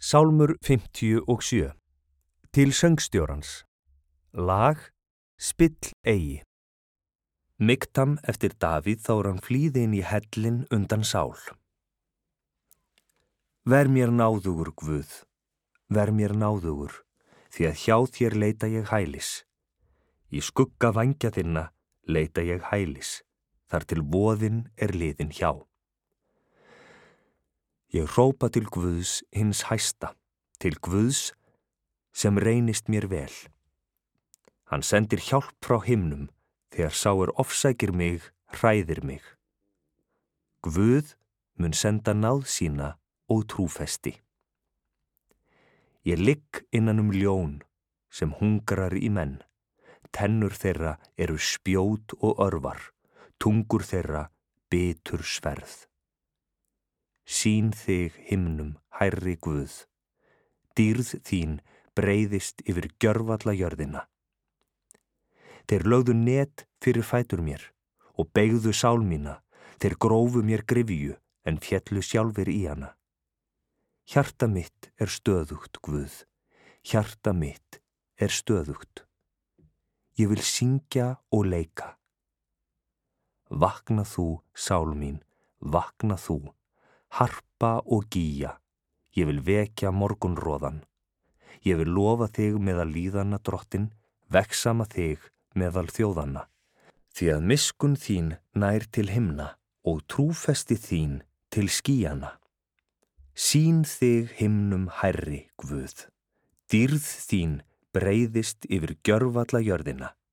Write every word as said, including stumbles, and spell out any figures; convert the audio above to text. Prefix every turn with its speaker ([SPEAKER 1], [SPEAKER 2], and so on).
[SPEAKER 1] Sálmur fimmtíu og sjö. Til söngstjórans. Lag Spill eigi. Miktam eftir Davíð þá er hann flýði inn í hellinn undan Sál. Ver mér náðugur, Guð, ver mér náðugur, því að hjá þér leita ég hælis. Í skugga vængja þinna leita ég hælis, þar til voðinn er liðinn hjá. Ég hrópa til Guðs hins hæsta, til Guðs sem reynist mér vel. Hann sendir hjálp frá himnum, þegar sá er ofsækir mig, hræðir mig. Guð mun senda náð sína og trúfesti. Ég ligg innan um ljón sem hungrar í menn. Tennur þeirra eru spjót og örvar, tungur þeirra bitur sverð. Sýn þig himnum, hærri Guð, dýrð þín breiðist yfir gjörvalla jörðina. Þeir lögðu net fyrir fætur mér og beygðu sál mína, þeir grófu mér gryfju en féllu sjálfir í hana. Hjarta mitt er stöðugt, Guð, hjarta mitt er stöðugt. Ég vil syngja og leika. Vakna þú, sál mín, vakna þú, harpa og gýja, ég vil vekja morgunroðan. Ég vil lofa þig meðal líðanna, drottin, vegsama þig meðal þjóðanna. Því að miskunn þín nær til himna og trúfesti þín til skýjana. Sýn þig himnum hærri, Guð, dýrð þín breiðist yfir gjörvalla jörðina.